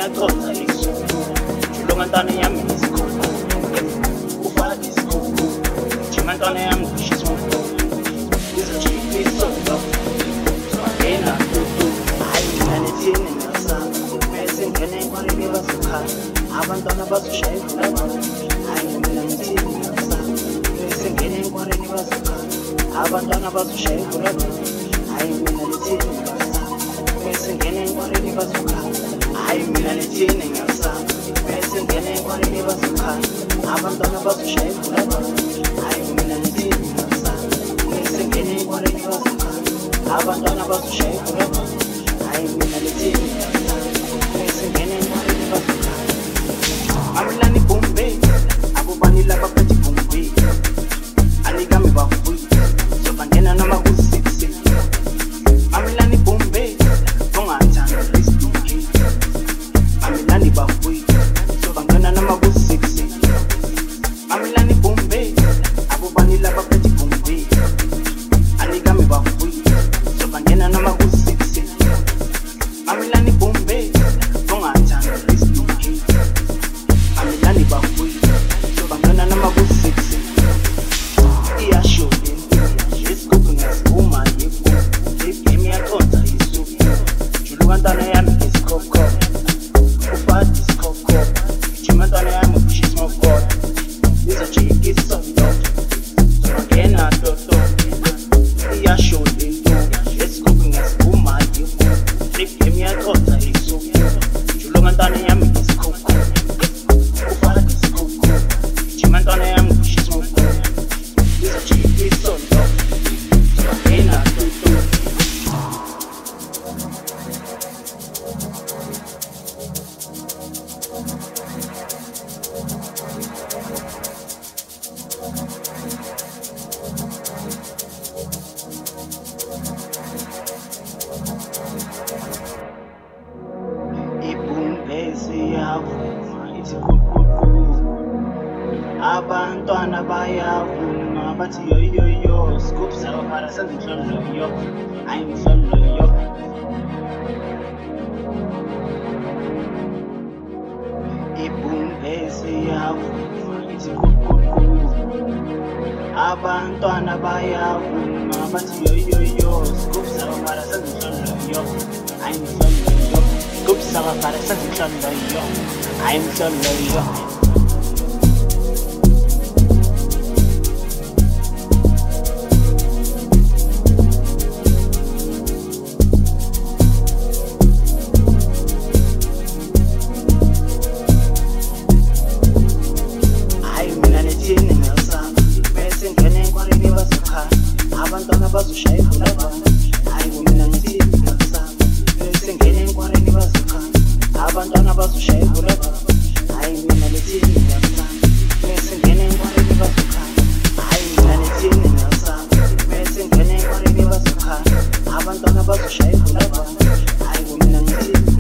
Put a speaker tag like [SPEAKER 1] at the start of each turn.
[SPEAKER 1] ngiyaqonda isuku julongantana yami isikhulu ufaka isikhulu jimantwana yami ngishismoto izojikisondo swangena tutu hayi mina nethini ngasaba bese ngene enkwaleni bazokhala abantwana bazoshaya ivulaba hayi mina nethini ngasaba bese ngene enkwaleni bazokhala abantwana bazoshaya ivulaba hayi mina nethini ngasaba bese ngene enkwaleni bazokhala hayi mina nethini ngasaba bese ngene enkwaleni bazokhala abantwana bazoshaya ivulaba hayi mina nethini ngasaba bese ngene enkwaleni bazokhala abantwana bazoshaya ivulaba hayi mina nethini ngasaba bese ngene enkwaleni bazokhala Amilani Bombay, abobani laba pati Bombay. Anikami bafui, so bangena nama kusiksi. Amilani Bombay, tonga tanga listuki. Amilani bafui, so bangena nama kusiksi. Amilani Bombay, abobani laba pati Bombay. Anikami bafui, so bangena nama kusiksi. Amilani Bombay, tonga tanga listuki. Amilani bafui, so bangana nama kusiksi. Iyasho into, isigubhu ngesibuma yifu. Igame yaconza isuku, julungantana yami ngesikhokho. Ufaka isikhokho, jimantwana yami ngishismoko. Izojika isondo, so bangena toto. Iyasho into, isigubhu ngesibuma yifu. Igame yaconza isuku, julungantana yami ngesikhokho. Ufaka isikhokho, jimantwana yami ngishismoko. Izojika isondo, so bangena toto. Ibumbezi yavuma izikhukhuku abantwana bayavuma bathi yoyoyo scoop sabafana senza inhloloyo hayi inhloloyo ibumbezi yavuma izikhukhuku abantwana bayavuma bathi yoyoyo scoop sabafana senza inhloloyo hayi inhloloyo scoop sabafana senza inhloloyo hayi inhloloyo abantwana bazoshaya ivulaba hayi mina ngithini ngasaba bese ngene enkwaleni bazokhala abantwana bazoshaya ivulaba hayi mina ngithini ngasaba bese ngene enkwaleni bazokhala hayi mina ngithini ngasaba bese ngene enkwaleni bazokhala abantwana bazoshaya ivulaba hayi mina ngithini